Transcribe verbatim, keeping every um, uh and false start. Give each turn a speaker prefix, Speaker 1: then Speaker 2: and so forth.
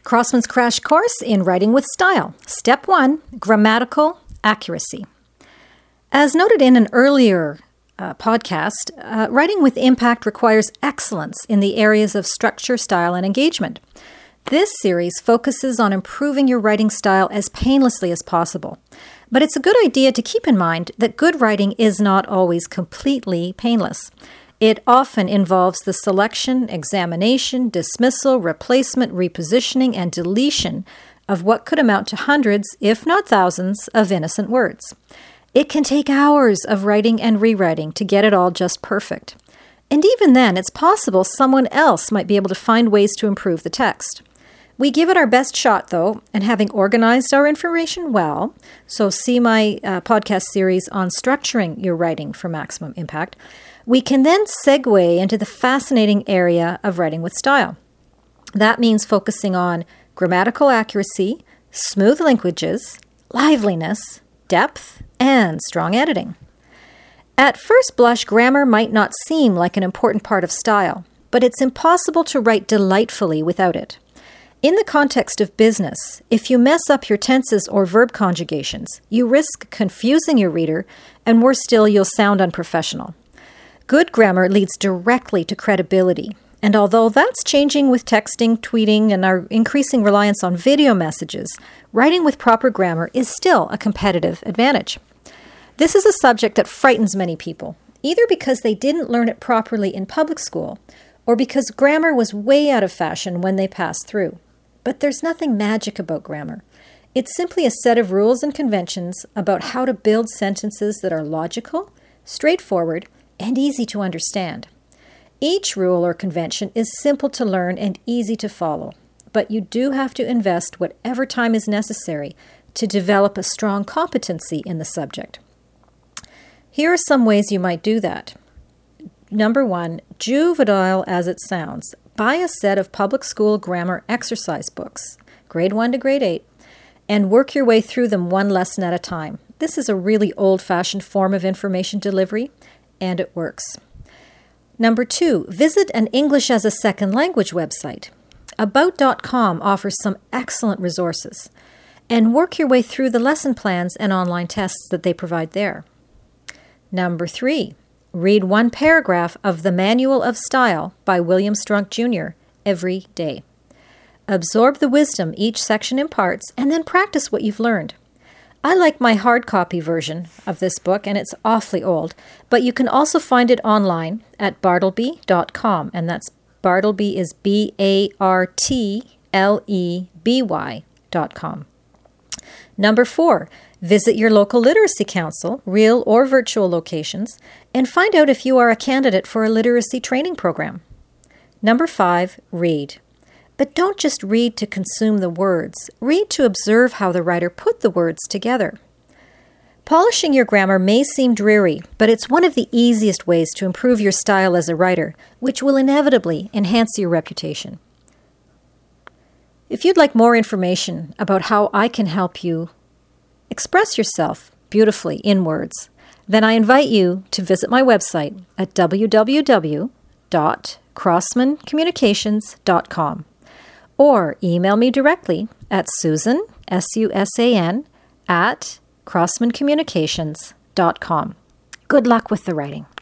Speaker 1: Crossman's Crash Course in Writing with Style. Step one, grammatical accuracy. As noted in an earlier uh, podcast, uh, writing with impact requires excellence in the areas of structure, style, and engagement. This series focuses on improving your writing style as painlessly as possible. But it's a good idea to keep in mind that good writing is not always completely painless. It often involves the selection, examination, dismissal, replacement, repositioning, and deletion of what could amount to hundreds, if not thousands, of innocent words. It can take hours of writing and rewriting to get it all just perfect. And even then, it's possible someone else might be able to find ways to improve the text. We give it our best shot, though, and having organized our information well, so see my uh, podcast series on structuring your writing for maximum impact, we can then segue into the fascinating area of writing with style. That means focusing on grammatical accuracy, smooth linkages, liveliness, depth, and strong editing. At first blush, grammar might not seem like an important part of style, but it's impossible to write delightfully without it. In the context of business, if you mess up your tenses or verb conjugations, you risk confusing your reader, and worse still, you'll sound unprofessional. Good grammar leads directly to credibility, and although that's changing with texting, tweeting, and our increasing reliance on video messages, writing with proper grammar is still a competitive advantage. This is a subject that frightens many people, either because they didn't learn it properly in public school, or because grammar was way out of fashion when they passed through. But there's nothing magic about grammar. It's simply a set of rules and conventions about how to build sentences that are logical, straightforward, and easy to understand. Each rule or convention is simple to learn and easy to follow, but you do have to invest whatever time is necessary to develop a strong competency in the subject. Here are some ways you might do that. Number one, juvenile as it sounds. Buy a set of public school grammar exercise books, grade one to grade eight, and work your way through them one lesson at a time. This is a really old-fashioned form of information delivery, and it works. Number two, visit an English as a second language website. About dot com offers some excellent resources, and work your way through the lesson plans and online tests that they provide there. Number three, read one paragraph of The Manual of Style by William Strunk Junior every day. Absorb the wisdom each section imparts, and then practice what you've learned. I like my hard copy version of this book, and it's awfully old, but you can also find it online at bartleby dot com, and that's Bartleby is B A R T L E B Y dot com. Number four, visit your local literacy council, real or virtual locations, and find out if you are a candidate for a literacy training program. Number five, read. But don't just read to consume the words. Read to observe how the writer put the words together. Polishing your grammar may seem dreary, but it's one of the easiest ways to improve your style as a writer, which will inevitably enhance your reputation. If you'd like more information about how I can help you express yourself beautifully in words, then I invite you to visit my website at w w w dot crossman communications dot com. Or email me directly at Susan, S U S A N, at crossman communications dot com. Good luck with the writing.